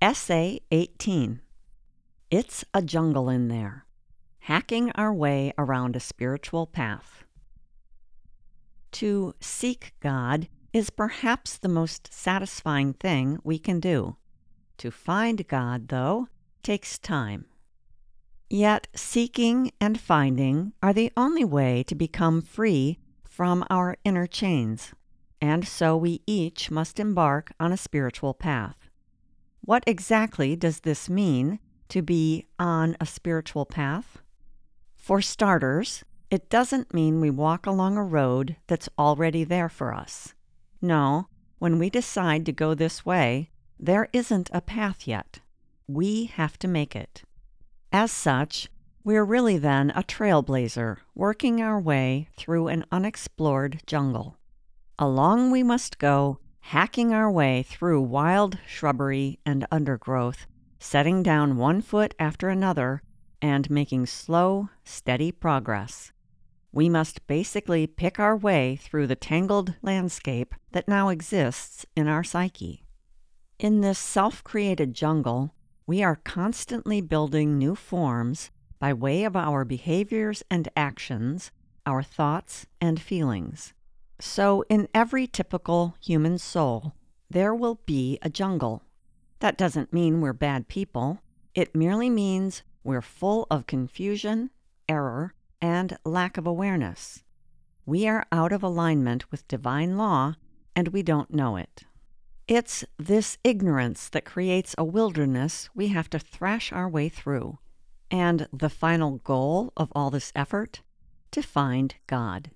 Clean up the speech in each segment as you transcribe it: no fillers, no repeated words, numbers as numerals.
Essay 18. It's a jungle in there. Hacking our way around a spiritual path. To seek God is perhaps the most satisfying thing we can do. To find God, though, takes time. Yet seeking and finding are the only way to become free from our inner chains, and so we each must embark on a spiritual path. What exactly does this mean, to be on a spiritual path? For starters, it doesn't mean we walk along a road that's already there for us. No, when we decide to go this way, there isn't a path yet. We have to make it. As such, we're really then a trailblazer working our way through an unexplored jungle. Along we must go, hacking our way through wild shrubbery and undergrowth, setting down one foot after another, and making slow, steady progress. We must basically pick our way through the tangled landscape that now exists in our psyche. In this self-created jungle, we are constantly building new forms by way of our behaviors and actions, our thoughts and feelings. So in every typical human soul, there will be a jungle. That doesn't mean we're bad people. It merely means we're full of confusion, error, and lack of awareness. We are out of alignment with divine law, and we don't know it. It's this ignorance that creates a wilderness we have to thrash our way through. And the final goal of all this effort? To find God.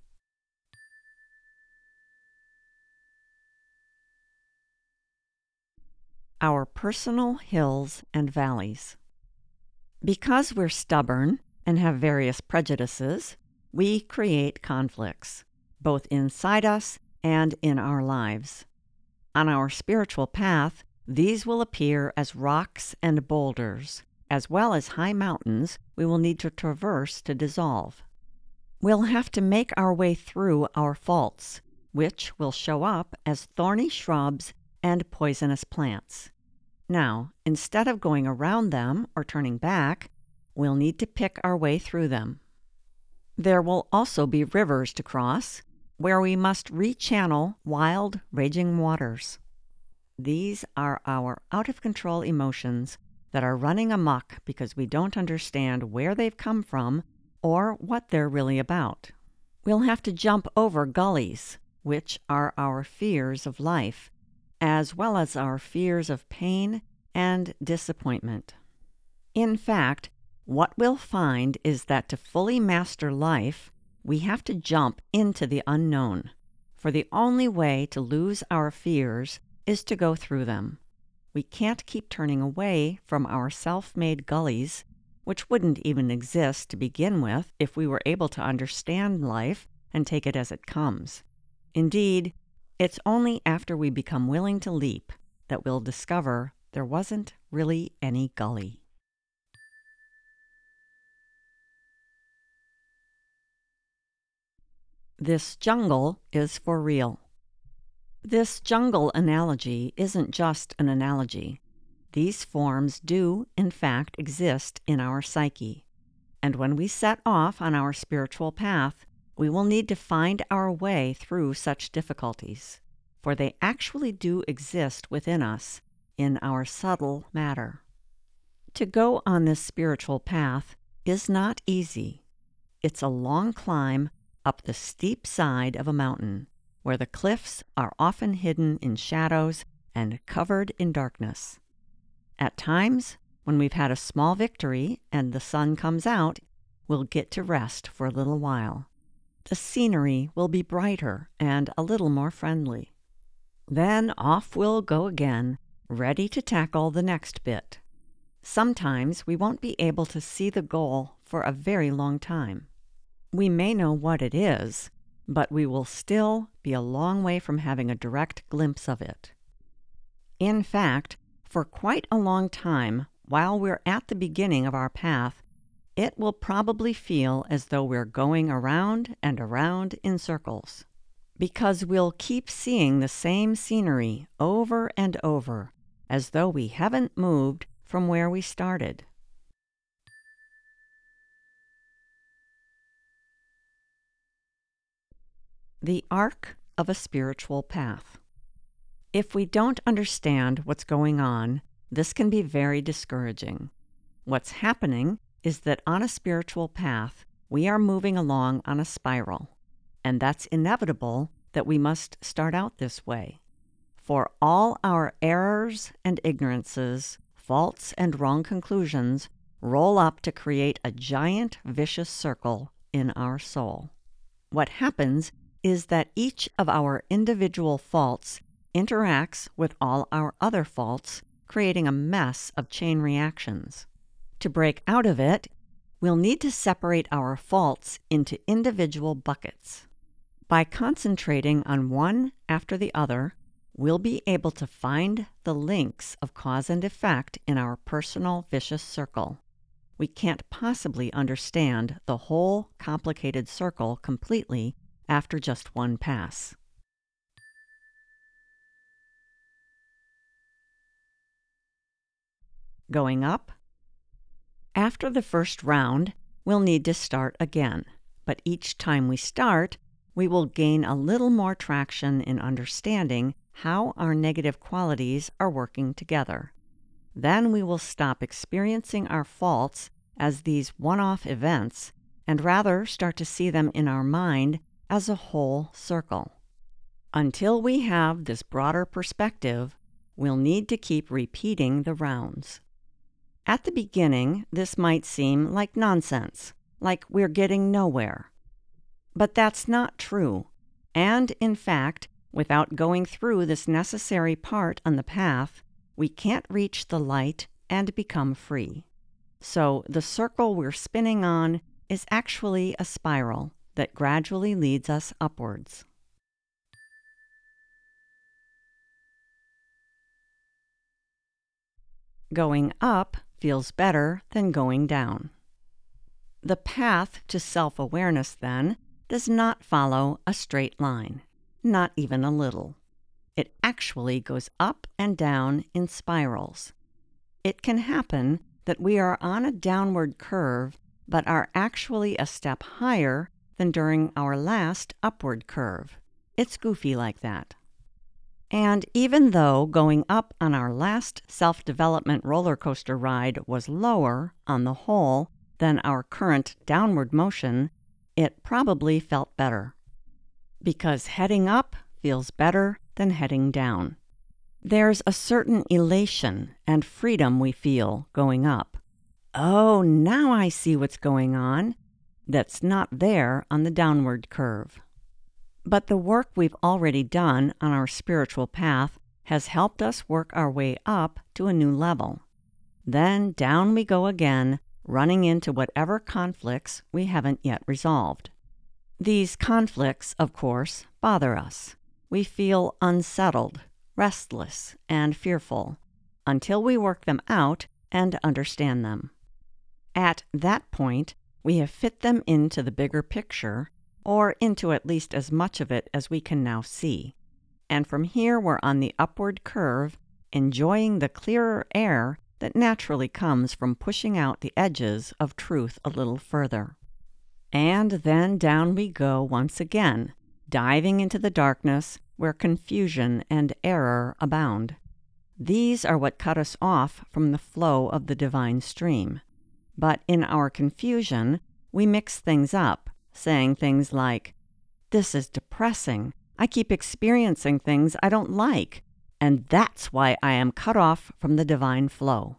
Our personal hills and valleys. Because we're stubborn and have various prejudices, we create conflicts, both inside us and in our lives. On our spiritual path, these will appear as rocks and boulders, as well as high mountains we will need to traverse to dissolve. We'll have to make our way through our faults, which will show up as thorny shrubs and poisonous plants. Now, instead of going around them or turning back, we'll need to pick our way through them. There will also be rivers to cross, where we must rechannel wild, raging waters. These are our out-of-control emotions that are running amok because we don't understand where they've come from or what they're really about. We'll have to jump over gullies, which are our fears of life, as well as our fears of pain and disappointment. In fact, what we'll find is that to fully master life, we have to jump into the unknown, for the only way to lose our fears is to go through them. We can't keep turning away from our self-made gullies, which wouldn't even exist to begin with if we were able to understand life and take it as it comes. Indeed, it's only after we become willing to leap that we'll discover there wasn't really any gully. This jungle is for real. This jungle analogy isn't just an analogy. These forms do, in fact, exist in our psyche. And when we set off on our spiritual path, we will need to find our way through such difficulties, for they actually do exist within us, in our subtle matter. To go on this spiritual path is not easy. It's a long climb up the steep side of a mountain, where the cliffs are often hidden in shadows and covered in darkness. At times, when we've had a small victory and the sun comes out, we'll get to rest for a little while. The scenery will be brighter and a little more friendly. Then off we'll go again, ready to tackle the next bit. Sometimes we won't be able to see the goal for a very long time. We may know what it is, but we will still be a long way from having a direct glimpse of it. In fact, for quite a long time, while we're at the beginning of our path, it will probably feel as though we're going around and around in circles, because we'll keep seeing the same scenery over and over, as though we haven't moved from where we started. The arc of a spiritual path. If we don't understand what's going on, this can be very discouraging. What's happening is that on a spiritual path, we are moving along on a spiral, and that's inevitable that we must start out this way. For all our errors and ignorances, faults and wrong conclusions roll up to create a giant vicious circle in our soul. What happens is that each of our individual faults interacts with all our other faults, creating a mess of chain reactions. To break out of it, we'll need to separate our faults into individual buckets. By concentrating on one after the other, we'll be able to find the links of cause and effect in our personal vicious circle. We can't possibly understand the whole complicated circle completely after just one pass. Going up? After the first round, we'll need to start again, but each time we start, we will gain a little more traction in understanding how our negative qualities are working together. Then we will stop experiencing our faults as these one-off events and rather start to see them in our mind as a whole circle. Until we have this broader perspective, we'll need to keep repeating the rounds. At the beginning, this might seem like nonsense, like we're getting nowhere. But that's not true. And in fact, without going through this necessary part on the path, we can't reach the light and become free. So the circle we're spinning on is actually a spiral that gradually leads us upwards. Going up feels better than going down. The path to self-awareness, then, does not follow a straight line, not even a little. It actually goes up and down in spirals. It can happen that we are on a downward curve, but are actually a step higher than during our last upward curve. It's goofy like that. And even though going up on our last self-development roller coaster ride was lower, on the whole, than our current downward motion, it probably felt better. Because heading up feels better than heading down. There's a certain elation and freedom we feel going up. Oh, now I see what's going on. That's not there on the downward curve. But the work we've already done on our spiritual path has helped us work our way up to a new level. Then down we go again, running into whatever conflicts we haven't yet resolved. These conflicts, of course, bother us. We feel unsettled, restless, and fearful until we work them out and understand them. At that point, we have fit them into the bigger picture, or into at least as much of it as we can now see. And from here we're on the upward curve, enjoying the clearer air that naturally comes from pushing out the edges of truth a little further. And then down we go once again, diving into the darkness where confusion and error abound. These are what cut us off from the flow of the divine stream. But in our confusion, we mix things up, saying things like, "This is depressing. I keep experiencing things I don't like, and that's why I am cut off from the divine flow."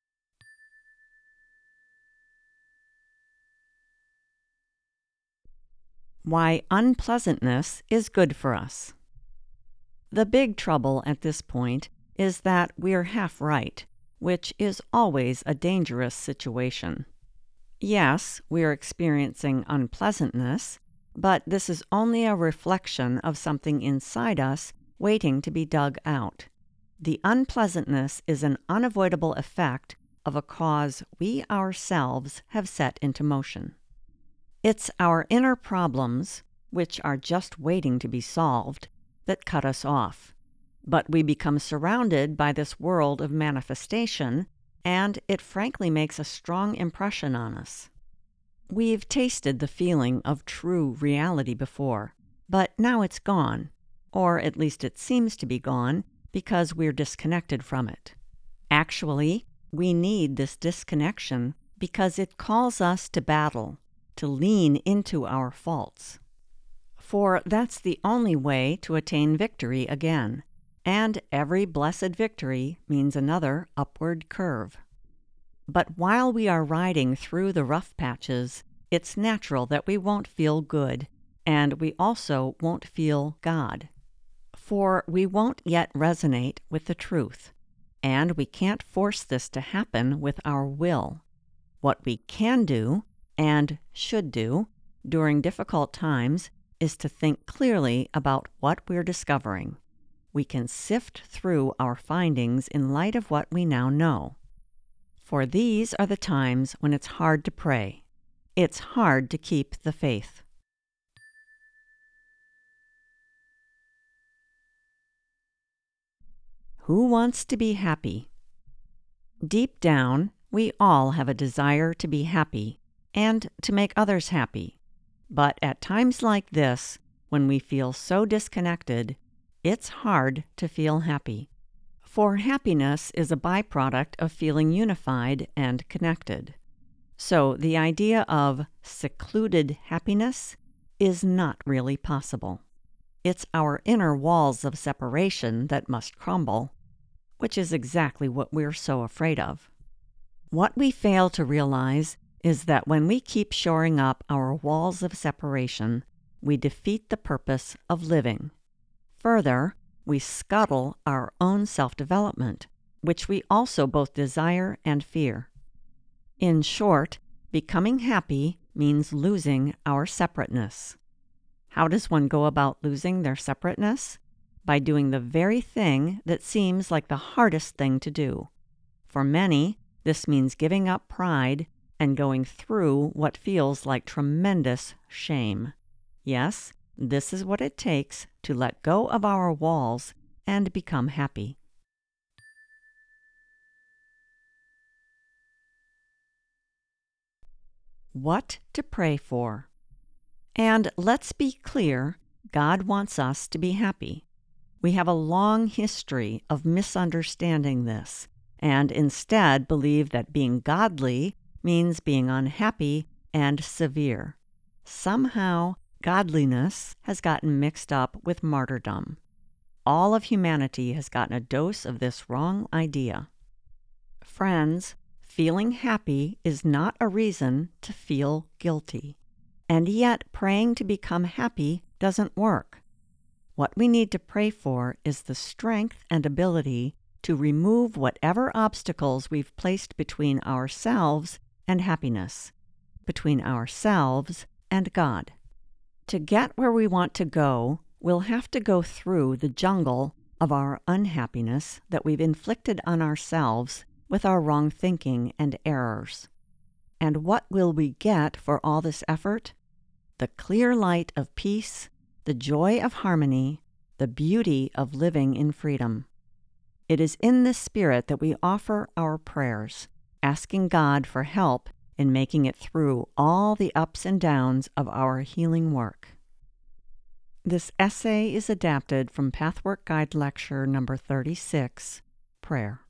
Why unpleasantness is good for us. The big trouble at this point is that we're half right, which is always a dangerous situation. Yes, we're experiencing unpleasantness, but this is only a reflection of something inside us waiting to be dug out. The unpleasantness is an unavoidable effect of a cause we ourselves have set into motion. It's our inner problems, which are just waiting to be solved, that cut us off. But we become surrounded by this world of manifestation, and it frankly makes a strong impression on us. We've tasted the feeling of true reality before, but now it's gone, or at least it seems to be gone, because we're disconnected from it. Actually, we need this disconnection because it calls us to battle, to lean into our faults. For that's the only way to attain victory again, and every blessed victory means another upward curve. But while we are riding through the rough patches, it's natural that we won't feel good, and we also won't feel God. For we won't yet resonate with the truth, and we can't force this to happen with our will. What we can do, and should do, during difficult times is to think clearly about what we're discovering. We can sift through our findings in light of what we now know. For these are the times when it's hard to pray. It's hard to keep the faith. Who wants to be happy? Deep down, we all have a desire to be happy and to make others happy. But at times like this, when we feel so disconnected, it's hard to feel happy. For happiness is a byproduct of feeling unified and connected. So the idea of secluded happiness is not really possible. It's our inner walls of separation that must crumble, which is exactly what we're so afraid of. What we fail to realize is that when we keep shoring up our walls of separation, we defeat the purpose of living. Further, we scuttle our own self-development, which we also both desire and fear. In short, becoming happy means losing our separateness. How does one go about losing their separateness? By doing the very thing that seems like the hardest thing to do. For many, this means giving up pride and going through what feels like tremendous shame. Yes, this is what it takes to let go of our walls and become happy. What to pray for. And let's be clear, God wants us to be happy. We have a long history of misunderstanding this, and instead believe that being godly means being unhappy and severe. Somehow, godliness has gotten mixed up with martyrdom. All of humanity has gotten a dose of this wrong idea. Friends, feeling happy is not a reason to feel guilty. And yet, praying to become happy doesn't work. What we need to pray for is the strength and ability to remove whatever obstacles we've placed between ourselves and happiness, between ourselves and God. To get where we want to go, we'll have to go through the jungle of our unhappiness that we've inflicted on ourselves with our wrong thinking and errors. And what will we get for all this effort? The clear light of peace, the joy of harmony, the beauty of living in freedom. It is in this spirit that we offer our prayers, asking God for help in making it through all the ups and downs of our healing work. This essay is adapted from Pathwork Guide Lecture number 36, Prayer.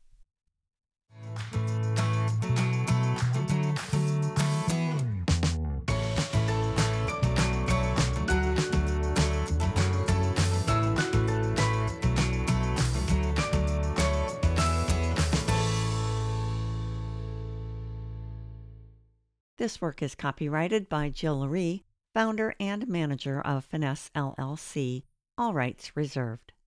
This work is copyrighted by Jill Laree, founder and manager of Finesse LLC, all rights reserved.